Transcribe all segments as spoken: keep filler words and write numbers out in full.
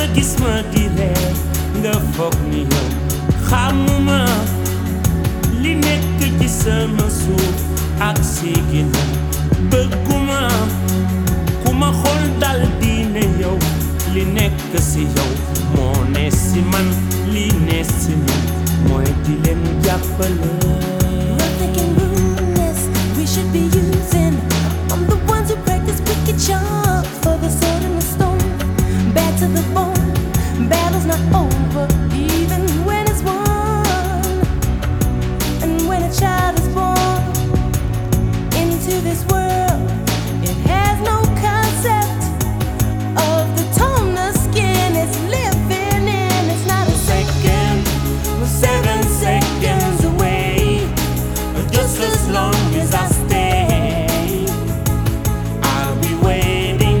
gis ma di ree nga foog ni yow xamuma li nekk ci sama suuf ak si ginnaaw bëgguma ku ma xool dal di ne yow li nekk si yow moo ne si man li ne si man mooy di leen jàppale. Nothing in rudeness we should be using. I'm the ones who practice wicked charms for the sword and the stone. Bad to the bone, battle's not over even when it's won. And when a child is born into this world, it has no concept of the tone the skin it's living in. It's not a second, we're seven seconds away. Just as long as I stay, I'll be waiting.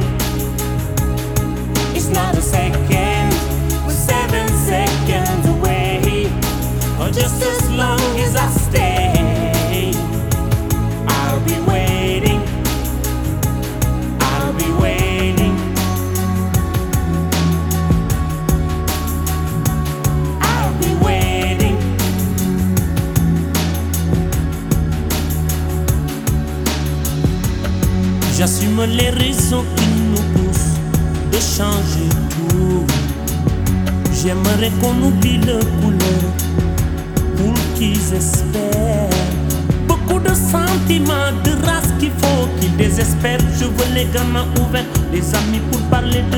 It's not a second, we're seven seconds away. Or just as long as I stay, I'll be waiting. I'll be waiting. I'll be waiting. J'assume les raisons qui nous poussent de changer tout. J'aimerais qu'on oublie le couleur pour qu'ils espèrent. Beaucoup de sentiments, de race qu'il faut qu'ils désespèrent. Je veux les gamins ouverts, les amis pour parler de